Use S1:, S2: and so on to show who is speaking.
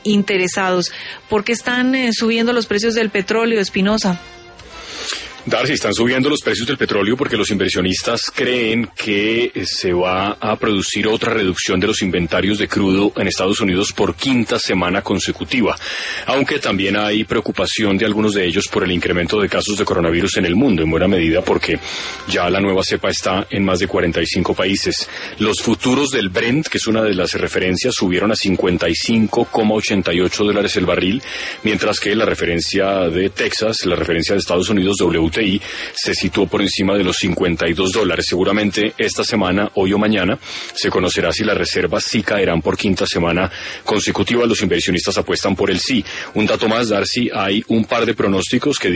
S1: interesados. ¿Por qué están subiendo los precios del petróleo, Espinosa?
S2: Darcy, están subiendo los precios del petróleo porque los inversionistas creen que se va a producir otra reducción de los inventarios de crudo en Estados Unidos por quinta semana consecutiva, aunque también hay preocupación de algunos de ellos por el incremento de casos de coronavirus en el mundo, en buena medida porque ya la nueva cepa está en más de 45 países. Los futuros del Brent, que es una de las referencias, subieron a $55,88 el barril, mientras que la referencia de Texas, la referencia de Estados Unidos, WTI, se situó por encima de los $52. Seguramente esta semana, hoy o mañana, se conocerá si las reservas sí caerán por quinta semana consecutiva. Los inversionistas apuestan por el sí. Un dato más, Darcy, hay un par de pronósticos que